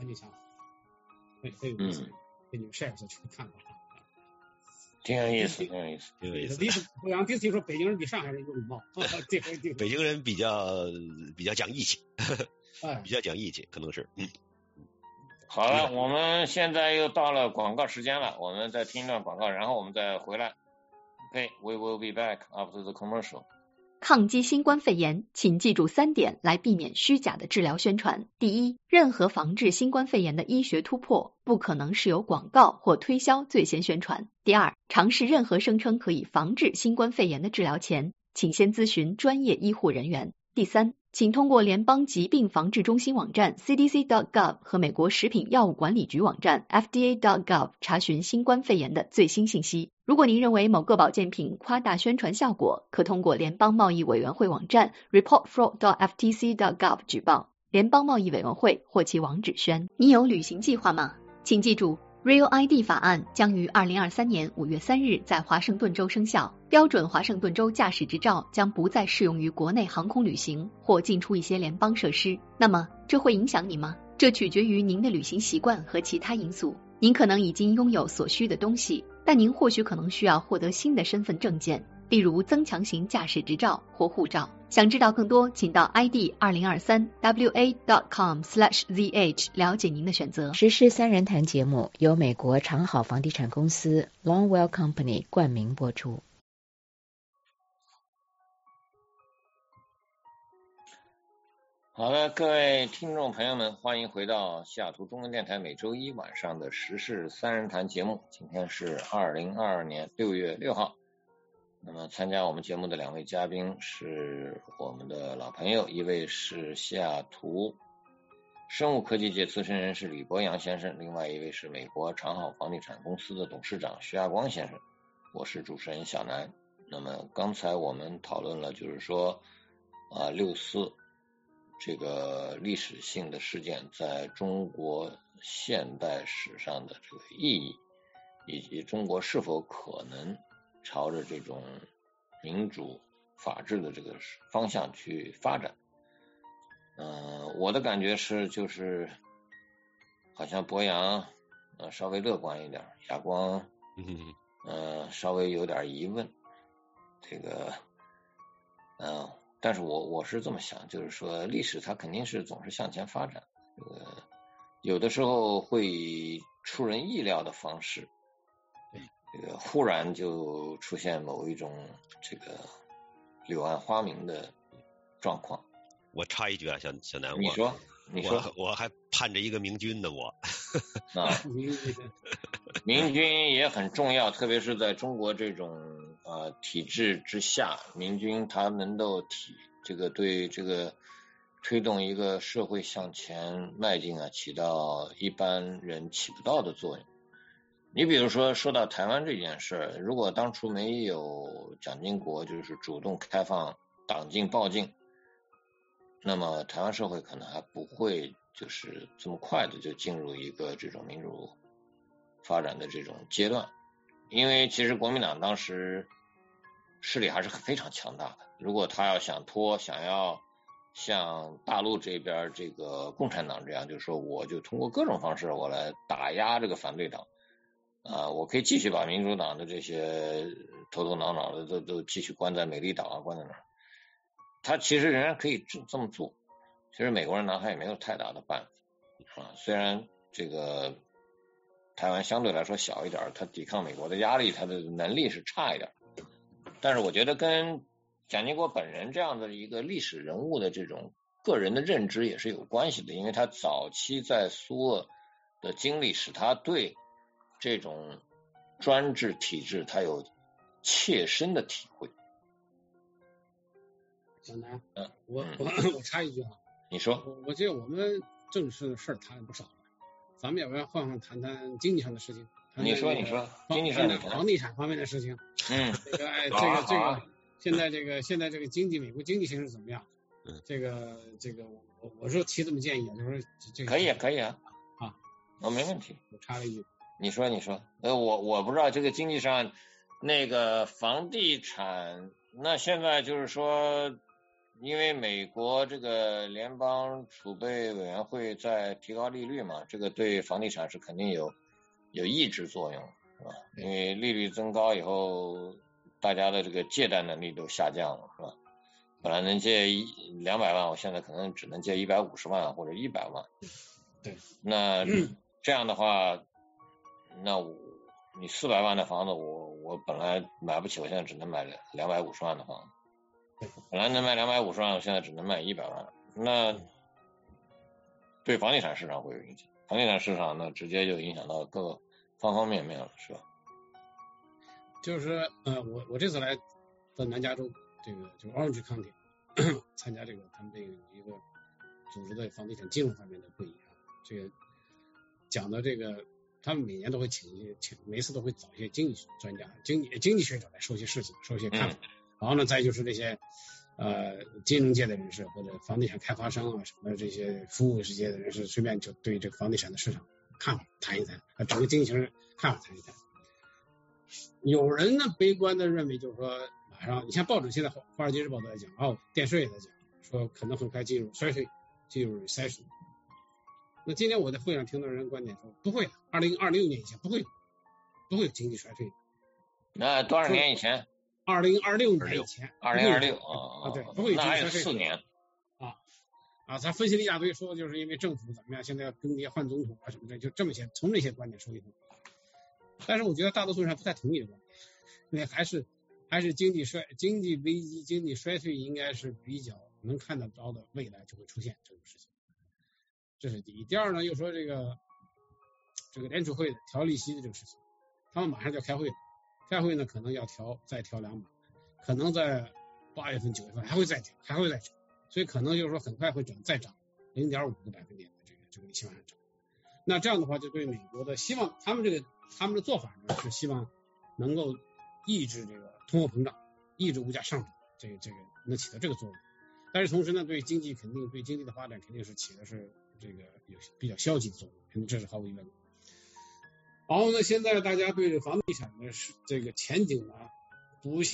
很有意思，给你们 share 一下这个看法。 挺有意思。 我刚第一次听说北京人比上海人有礼貌， 北京人比较讲义气，比较讲义气，可能是。 好了，我们现在又到了广告时间了，我们再听一段广告，然后我们再回来。We will be back after the commercial. 抗击新冠肺炎，请记住3点来避免虚假的治疗宣传。第一，任何防治新冠肺炎的医学突破不可能是由广告或推销最先宣传。第二，尝试任何声称可以防治新冠肺炎的治疗前，请先咨询专业医护人员。第三，请通过联邦疾病防治中心网站 CDC.gov 和美国食品药物管理局网站 FDA.gov 查询新冠肺炎的最新信息。如果您认为某个保健品夸大宣传效果，可通过联邦贸易委员会网站 reportfraud.ftc.gov 举报。联邦贸易委员会或其网址宣。你有旅行计划吗？请记住，Real ID 法案将于2023年5月3日在华盛顿州生效，标准华盛顿州驾驶执照将不再适用于国内航空旅行或进出一些联邦设施。那么，这会影响你吗？这取决于您的旅行习惯和其他因素。您可能已经拥有所需的东西，但您或许可能需要获得新的身份证件，例如增强型驾驶执照或护照。想知道更多，请到 id2023wa.com/zh 了解您的选择。 时事3人谈节目由美国长好房地产公司 Longwell Company 冠名播出。 好的，各位听众朋友们，欢迎回到西雅图中文电台每周一晚上的时事3人谈节目。今天是2022年6月6号。那么参加我们节目的2位嘉宾是我们的老朋友，一位是西雅图生物科技界资深人士李博洋先生，另外一位是美国长好房地产公司的董事长徐亚光先生。我是主持人小南。那么刚才我们讨论了就是说6·4这个历史性的事件在中国现代史上的这个意义，以及中国是否可能朝着这种民主法治的这个方向去发展。我的感觉是就是好像博洋稍微乐观一点，亚光稍微有点疑问，这个但是我是这么想，就是说历史它肯定是总是向前发展，有的时候会以出人意料的方式，这个忽然就出现某一种这个柳暗花明的状况。 我插一句啊，小南， 你说我还盼着一个明君呢，我明君也很重要，特别是在中国这种体制之下，明君他能够这个对这个推动一个社会向前迈进起到一般人起不到的作用。你比如说到台湾这件事，如果当初没有蒋经国就是主动开放党禁报禁，那么台湾社会可能还不会就是这么快的就进入一个这种民主发展的这种阶段。因为其实国民党当时势力还是非常强大的，如果他要想要像大陆这边这个共产党这样，就是说我就通过各种方式我来打压这个反对党我可以继续把民主党的这些头脑的都继续关在美丽岛关在那儿，他其实仍然可以这么做。其实美国人呢他也没有太大的办法虽然这个台湾相对来说小一点，他抵抗美国的压力他的能力是差一点，但是我觉得跟蒋经国本人这样的一个历史人物的这种个人的认知也是有关系的，因为他早期在苏俄的经历使他对这种专制体制他有切身的体会。 小南，我插一句你说。 我觉得我们政治的事谈了不少了，咱们要不要换谈谈经济上的事情？ 你说，经济上的房地产方面的事情。这个现在这个经济，美国经济形势怎么样？这个我是提这么建议就是说这个可以啊，没问题。 我插了一句， 你说，我不知道这个经济上那个房地产，那现在就是说，因为美国这个联邦储备委员会在提高利率嘛，这个对房地产是肯定有抑制作用，是吧？因为利率增高以后，大家的这个借贷能力都下降了，是吧？本来能借200万，我现在可能只能借150万或者100万。 对， 那这样的话，那你400万的房子，我本来买不起，我现在只能买250万的房子。本来能卖250万，我现在只能卖100万。那对房地产市场会有影响，房地产市场呢，直接就影响到各方方面面了，是吧？ 就是我这次来到南加州，这个就是 Orange County 参加这个他们这个有一个组织的房地产金融方面的会议这个讲的这个，他们每年都会请每次都会找一些经济专家、经济学者来说一些事情，说一些看法。然后呢，再就是这些金融界的人士或者房地产开发商什么这些服务世界的人士，顺便就对这个房地产的市场看法谈一谈，整个经济形势看法谈一谈。有人呢悲观的认为，就是说马上，你像报纸现在《华尔街日报》都在讲电视也在讲，说可能很快进入衰退，进入 recession。那今天我在会上听到人观点说，不会的，2026年以前不会有经济衰退的。 那多少年以前 ？2026年以前。 2026 对，不会有经济衰退。 那还有4年。 他分析了一大堆，说就是因为政府怎么样，现在要更迭换总统什么的，就这么些，从这些观点说一通。但是我觉得大多数人还不太同意这个观点，因为还是经济危机、经济衰退应该是比较能看得着的，未来就会出现这种事情。这是第一。第二呢，又说这个联储会的调利息的这个事情，他们马上就要开会了，开会呢可能要再调2码，可能在8月份、9月份还会再调，所以可能就是说很快会再涨0.5个百分点的这个利息往上涨。那这样的话，就对美国的希望，他们的做法呢是希望能够抑制这个通货膨胀，抑制物价上涨，这个能起到这个作用。但是同时呢，对经济的发展肯定是起的是这个有比较消极的作用，肯定这是毫无疑问的。然后呢，现在大家对房地产的这个前景呢，不像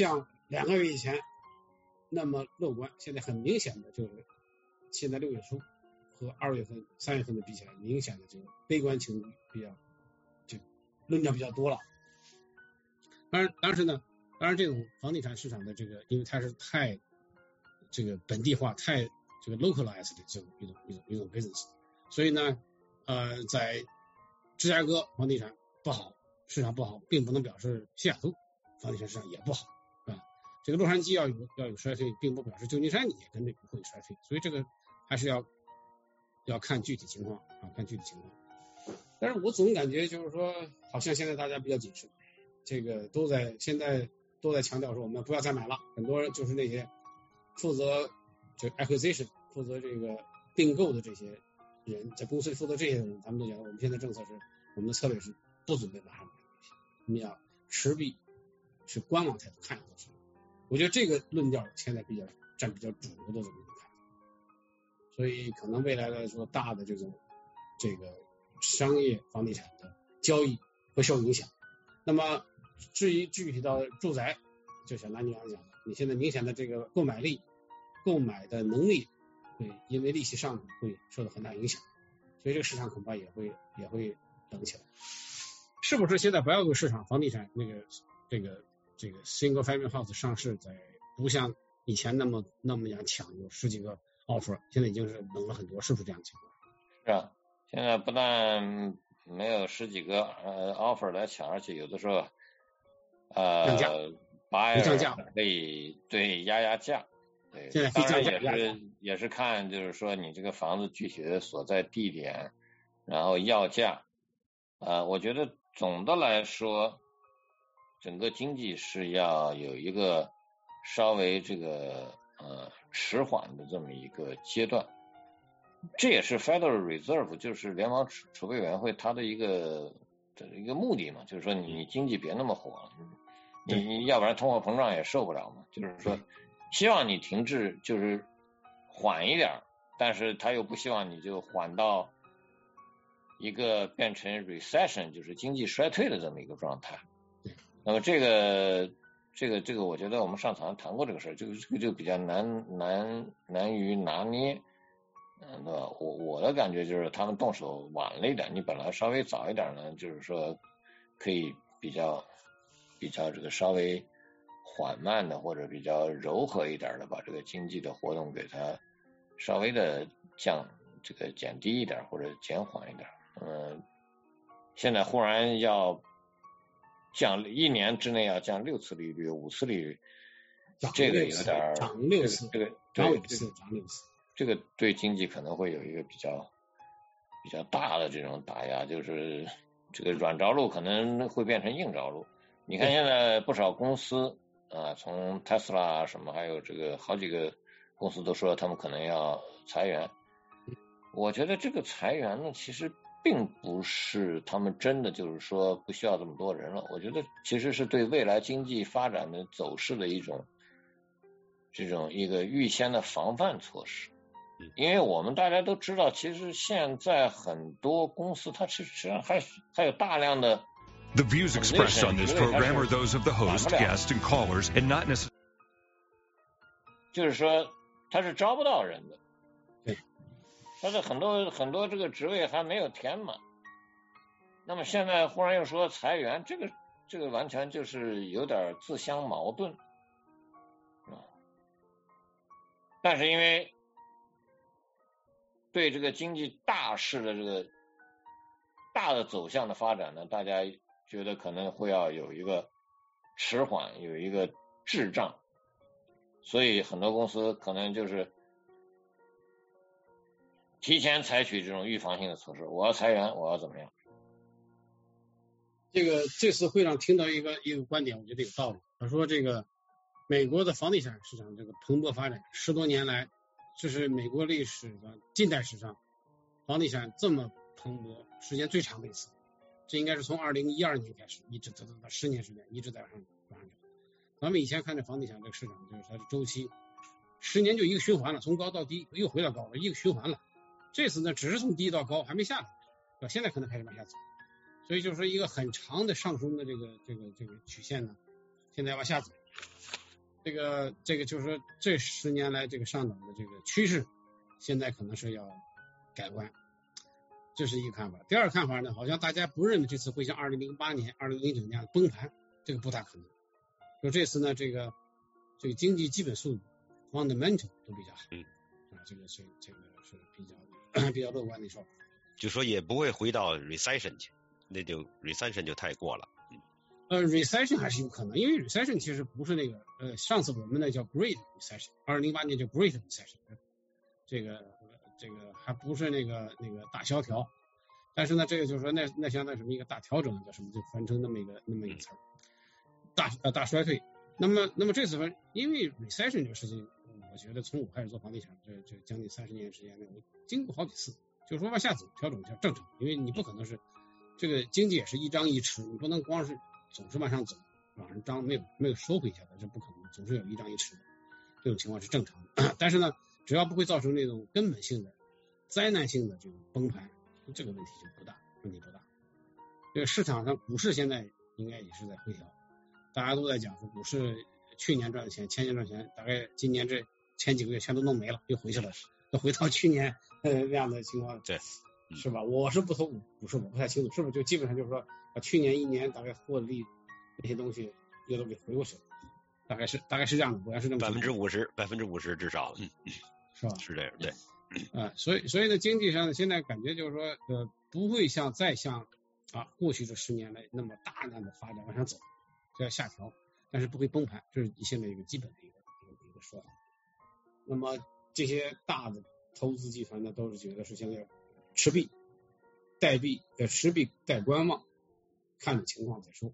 2个月以前那么乐观，现在很明显的就是现在6月初和2月份、3月份的比起来，明显的这个悲观情绪比较就论调比较多了。当然这种房地产市场的这个，因为它是太这个本地化、太这个 localized 的这种一种 business， 所以呢在芝加哥房地产不好，市场不好，并不能表示西雅图房地产市场也不好啊。这个洛杉矶要有衰退，并不表示旧金山也跟着会衰退，所以这个还是要看具体情况啊，看具体情况。但是我总感觉就是说，好像现在大家比较谨慎，这个现在都在强调说我们不要再买了，很多人就是那些负责这个 acquisition 负责这个并购的这些人，在公司里负责这些人，他们都讲我们现在政策是，我们的策略是不准备马上买东西，我们要持币是观望态度看一段时间。我觉得这个论调现在占比较主流的这么一个看法，所以可能未来来说大的这个商业房地产的交易会受影响。那么至于具体到住宅，就像南女王讲的，你现在明显的这个购买的能力会因为利息上涨会受到很大影响，所以这个市场恐怕也会冷起来。是不是现在不要有市场房地产这个 single family house 上市，在不像以前那么样抢，有10几个 offer， 现在已经是冷了很多，是不是这样的情况？ 是啊，现在不但没有10几个offer 来抢，而且有的时候buyer可以对压价。对， 现在当然也是看就是说你这个房子具体的所在地点，然后要价。我觉得总的来说，整个经济是要有一个稍微这个迟缓的这么一个阶段。这也是 Federal Reserve 就是联邦储备委员会它的一个目的嘛，就是说你经济别那么火，你要不然通货膨胀也受不了嘛，就是说希望你停滞，就是缓一点，但是他又不希望你就缓到一个变成 recession 就是经济衰退的这么一个状态。那么这个我觉得我们上场谈过这个事儿，这个就比较难于拿捏。对吧？我的感觉就是他们动手晚了一点，你本来稍微早一点呢，就是说可以比较这个稍微缓慢的或者比较柔和一点的把这个经济的活动给它稍微的减低一点或者减缓一点。现在忽然要降1年之内要降6次利率5次利率，这个有点涨6次，涨5次，涨6次。 这个对经济可能会有一个比较大的这种打压，就是这个软着陆可能会变成硬着陆。你看现在不少公司从 Tesla 什么还有这个好几个公司都说他们可能要裁员。我觉得这个裁员呢，其实并不是他们真的就是说不需要这么多人了，我觉得其实是对未来经济发展的走势的一个预先的防范措施。因为我们大家都知道，其实现在很多公司它实际上还有大量的 The views expressed on this program are those of the host, guests, and callers, and not necessarily. 就是说，他是招不到人的， 对， 他的很多这个职位还没有填满。那么现在忽然又说裁员，这个完全就是有点自相矛盾但是因为对这个经济大势的这个大的走向的发展呢，大家觉得可能会要有一个迟缓，有一个滞胀，所以很多公司可能就是提前采取这种预防性的措施，我要裁员，我要怎么样。 这次会上听到一个观点，我觉得有道理。他说这个美国的房地产市场这个蓬勃发展10多年来，这是美国历史的近代史上房地产这么蓬勃时间最长的一次。这应该是从2012年开始，一直到10年时间一直在往上涨。咱们以前看这房地产这个市场，就是它的周期10年就一个循环了，从高到低又回到高了，一个循环了。这次呢只是从低到高，还没下来，现在可能开始往下走。所以就是说一个很长的上升的这个曲线呢，现在往下走。 这个就是说这10年来这个上涨的这个趋势，现在可能是要改观，这是一个看法。第二个看法呢，好像大家不认为这次会像2008年、2009年那样崩盘，这个不大可能。说这次呢，这个经济基本素质 fundamental 都比较好，这个是比较乐观的说法。 就说也不会回到 recession 去，那就 recession 就太过了。 recession 还是有可能，因为 recession 其实不是那个上次我们那叫 Great Recession，2008年叫 Great Recession， 这个还不是那个大萧条，但是呢，这个就是说那相当于什么一个大调整，叫什么就翻成那么一个词儿，大衰退。那么这次因为 recession 这个事情，我觉得从我开始做房地产这将近30年时间内，我经过好几次，就是说往下走调整一下正常，因为你不可能是这个经济也是一张一弛，你不能光是总是往上走，往上涨没有收回下来，这不可能，总是有一张一弛的，这种情况是正常的。但是呢，只要不会造成那种根本性的灾难性的这种崩盘，这个问题就问题不大。这个市场上股市现在应该也是在回调，大家都在讲说股市去年赚的钱，前年赚钱，大概今年这前几个月全都弄没了，又回去了，又回到去年那样的情况， 对， 是吧？我是不投股市，我不太清楚，是不是就基本上就是说把去年1年大概获利那些东西又都给回过去了，大概是这样的，我要是这么 50%至少， 是吧？ 是这样，对， 所以呢，经济上呢，现在感觉就是说不会再像过去这10年来那么大量的发展往上走，这要下调，但是不会崩盘，这是现在一个基本的一个说法。那么这些大的投资集团呢，都是觉得是现在持币待币，持币待观望，看着情况再说，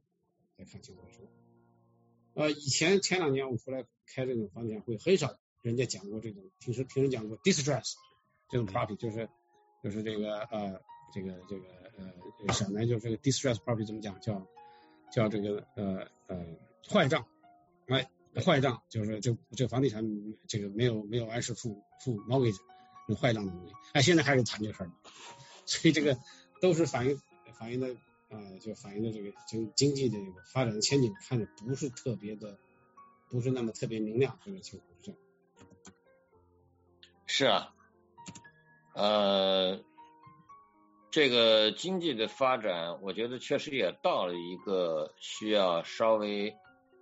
以前2年我出来开这种房地产会，很少人家讲过这种，平时讲过 distress 这种 property， 就是这个小南就是这个 distress property 怎么讲，叫这个坏账，坏账就是这个房地产这个没有按时付mortgage，有坏账的东西，现在还是谈这个事儿，所以这个都是反映的就反映的这个经济的这个发展的前景看着不是那么特别明亮，这个情况是这样。 是啊，这个经济的发展，我觉得确实也到了一个需要稍微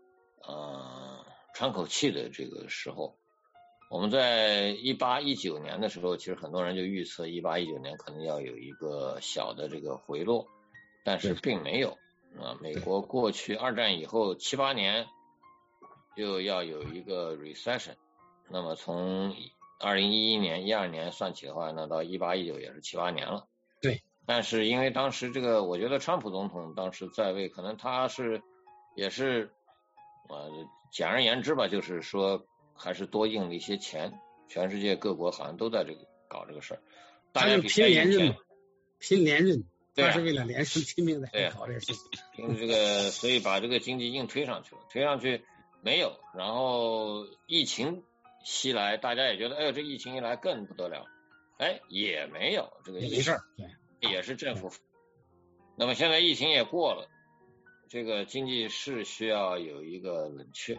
喘口气的这个时候。我们在18、19年的时候，其实很多人就预测18、19年可能要有一个小的这个回落，但是并没有。美国过去2战以后7、8年就要有一个 recession， 那么从2011年、12年算起的话，那到18、19也是7、8年了。 对。 但是因为当时这个，我觉得川普总统当时在位，可能他也是简而言之吧，就是说还是多印了一些钱，全世界各国好像都在这个搞这个事儿，大家拼连任， 对， 他是为了连胜拼命在搞这个事情。 凭这个，所以把这个经济硬推上去了，推上去没有，然后疫情袭来，大家也觉得，这疫情一来更不得了，也没有这个也没事儿， 对，也是政府。那么现在疫情也过了，这个经济是需要有一个冷却。